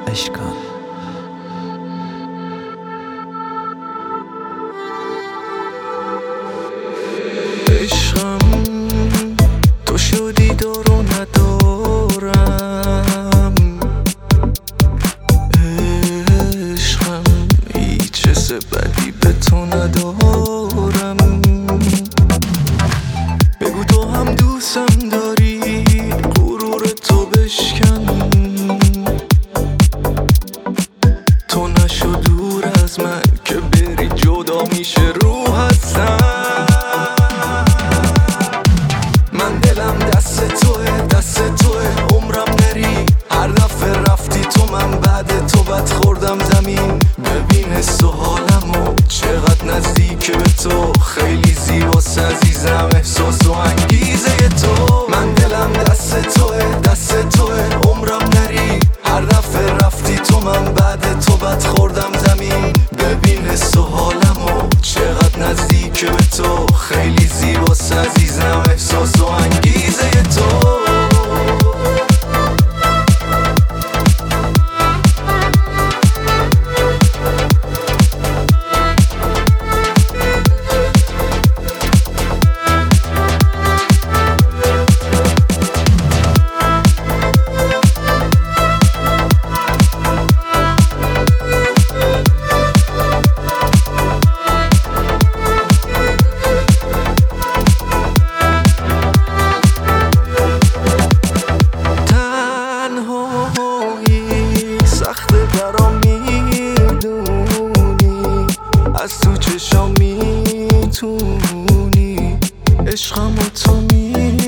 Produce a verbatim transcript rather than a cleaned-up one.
عشقم. عشقم تو شدی دارو ندارم، عشقم هیچ حس بدی به تو ندارم. بگو تو هم دوستم داری، غرور تو بشکن، تو نشو دور از من که بری جدا میشه رو هستم. من دلم دست توه، دست توه، عمرم نری. هر دفعه رفتی تو من بعد تو بد خوردم زمین. ببین حس و حالمو چقدر نزدیک به تو، خیلی زیباست عزیزم احساس و انگیزه تو. من دلم دست توه، دست توه، عمرم نری. هر دفعه رفتی تو من بعد تو بد خوردم زمین. ببین حس و حالمو چقدر نزدیک به تو، خیلی زیباست عزیزم احساس و انگیزه تو. سخته برام میدونی، از تو چشام میتونی، عشقم و تو میدونی.